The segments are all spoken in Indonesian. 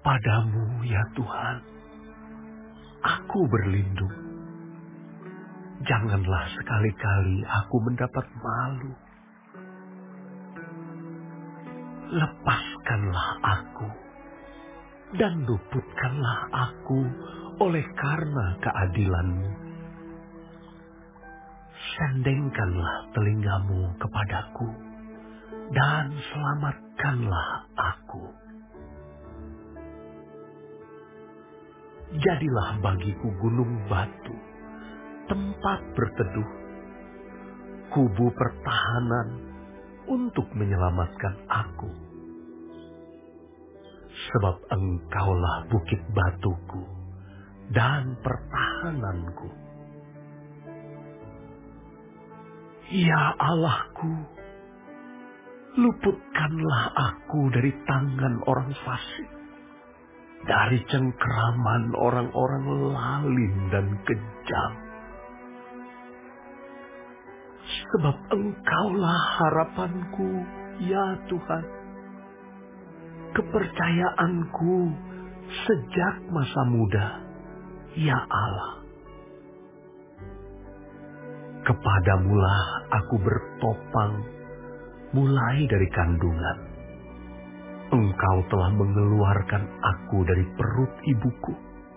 Padamu ya Tuhan, aku berlindung. Janganlah sekali-kali aku mendapat malu. Lepaskanlah aku dan luputkanlah aku oleh karena keadilan-Mu. Sendengkanlah telingamu kepadaku dan selamatkanlah aku. Jadilah bagiku gunung batu, tempat berteduh, kubu pertahanan untuk menyelamatkan aku. Sebab Engkaulah bukit batuku dan pertahananku. Ya Allahku, luputkanlah aku dari tangan orang fasik, dari cengkeraman orang-orang lalim dan kejam. Sebab Engkaulah harapanku, ya Tuhan, kepercayaanku sejak masa muda, ya Allah. Kepadamulah aku bertopang mulai dari kandungan. Engkau telah mengeluarkan aku dari perut ibuku.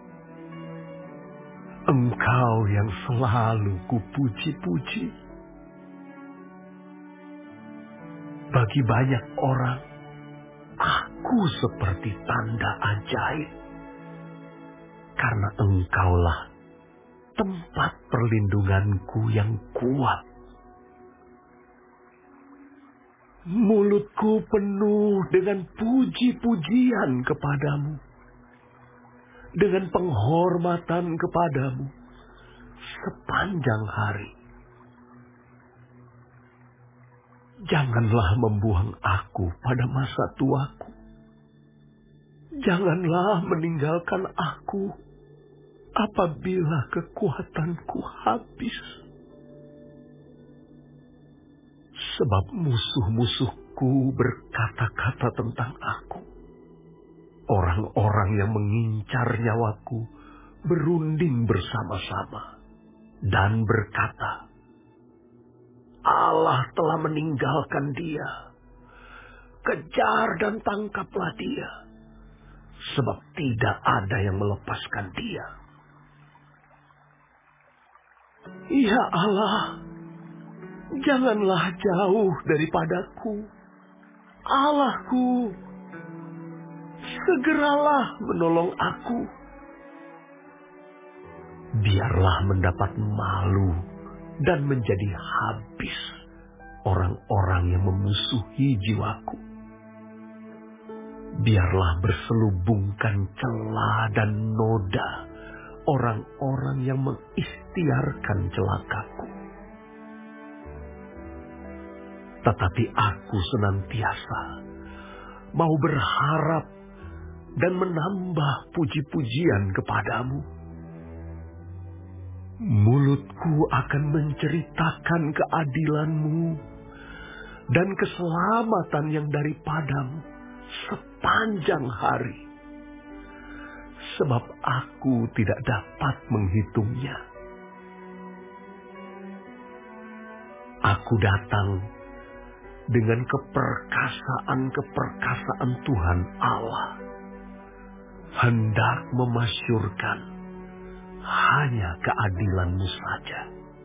Engkau yang selalu kupuji-puji. Bagi banyak orang, aku seperti tanda ajaib. Karena Engkaulah tempat perlindunganku yang kuat. Mulutku penuh dengan puji-pujian kepadamu, dengan penghormatan kepadamu sepanjang hari. Janganlah membuang aku pada masa tuaku. Janganlah meninggalkan aku apabila kekuatanku habis. Sebab musuh-musuhku berkata-kata tentang aku. Orang-orang yang mengincar nyawaku berunding bersama-sama dan berkata, Allah telah meninggalkan dia. Kejar dan tangkaplah dia, sebab tidak ada yang melepaskan dia. Ya Allah, janganlah jauh daripadaku. Allahku, segeralah menolong aku. Biarlah mendapat malu dan menjadi habis orang-orang yang memusuhi jiwaku. Biarlah berselubungkan celah dan noda orang-orang yang mengikhtiarkan celakaku. Tetapi aku senantiasa mau berharap dan menambah puji-pujian kepadamu. Mulutku akan menceritakan keadilan-Mu dan keselamatan yang daripadamu sepanjang hari. Sebab aku tidak dapat menghitungnya. Aku datang dengan keperkasaan-keperkasaan Tuhan Allah, hendak memasyurkan hanya keadilan-Mu saja.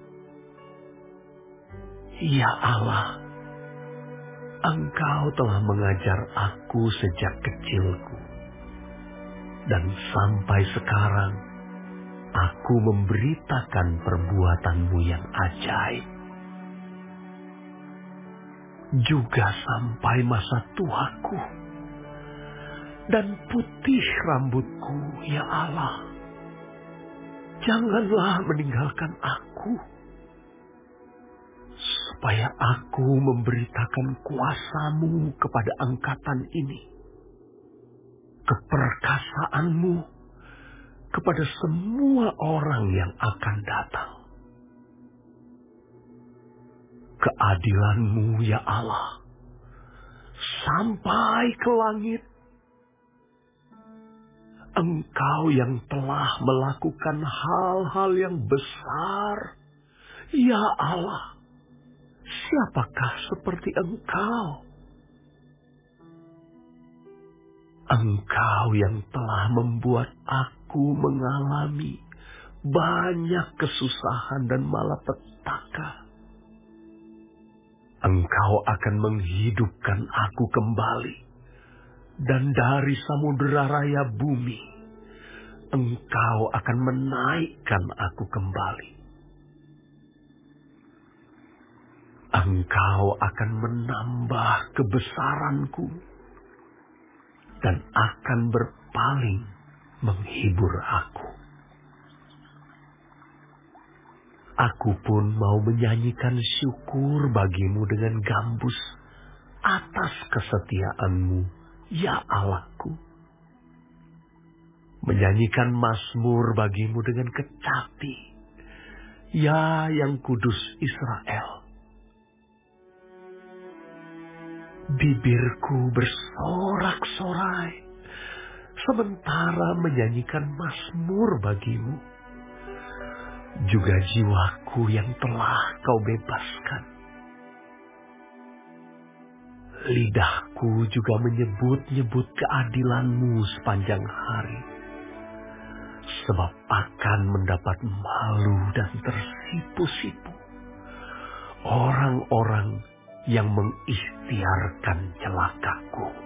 Ya Allah, Engkau telah mengajar aku sejak kecilku, dan sampai sekarang aku memberitakan perbuatan-Mu yang ajaib. Juga sampai masa tuaku dan putih rambutku, ya Allah, janganlah meninggalkan aku, supaya aku memberitakan kuasa-Mu kepada angkatan ini, keperkasaan-Mu kepada semua orang yang akan datang. Keadilan-Mu, ya Allah, sampai ke langit, Engkau yang telah melakukan hal-hal yang besar. Ya Allah, siapakah seperti Engkau? Engkau yang telah membuat aku mengalami banyak kesusahan dan malapetaka. Engkau akan menghidupkan aku kembali. Dan dari samudera raya bumi, Engkau akan menaikkan aku kembali. Engkau akan menambah kebesaranku dan akan berpaling menghibur aku. Aku pun mau menyanyikan syukur bagimu dengan gambus atas kesetiaan-Mu, ya Allahku. Menyanyikan mazmur bagimu dengan kecapi, ya yang kudus Israel. Bibirku bersorak-sorai, sementara menyanyikan mazmur bagimu. Juga jiwaku yang telah Kau bebaskan. Lidahku juga menyebut-nyebut keadilan-Mu sepanjang hari. Sebab akan mendapat malu dan tersipu-sipu orang-orang yang mengikhtiarkan celakaku.